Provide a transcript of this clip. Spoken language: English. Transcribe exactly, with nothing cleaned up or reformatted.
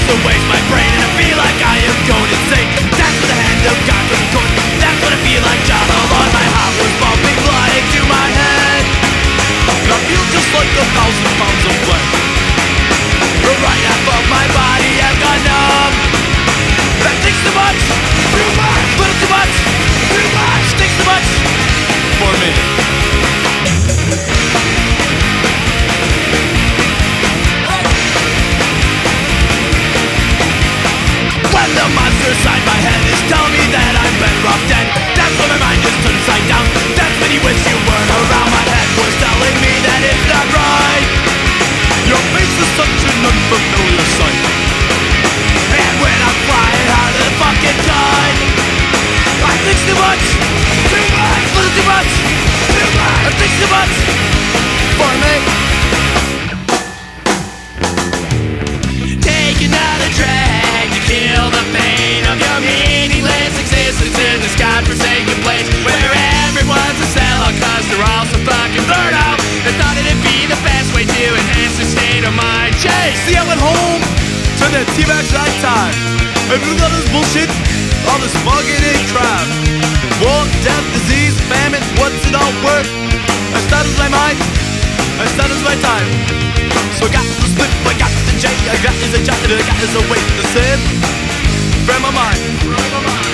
to waste my brain, and I feel like I am going insane. That's what the hand of God was recording. That's what I feel like, John on my heart was bumping, flying to my head. And I feel just like a thousand pounds of lead. The right half of my body has gone numb. That thinks too much, too much, little too much, too much, thinks too much for me. When the monster inside my head is telling me that I'm better off dead, that's when my mind is turned upside down. That's when you wish you weren't around. My head was telling me that it's not right. Your face is such an unfamiliar sight. And when I'm flying out of the fucking gun, I think too much, too much, little too much, too much, I think too much for me. Take another drag to kill the pain of your meaningless existence in this godforsaken place where everyone's a sellout cause they're all so fucking blurred out. I thought it'd be the best way to enhance the state of my chase. See, I went home to the T-Bags nighttime. And through all this bullshit, all this mugging and crap, war, death, disease, famine, what's it all worth? I started my mind, I started my time. So I got the split, I got the J, I got is a job, and I got is a way to save from my mind.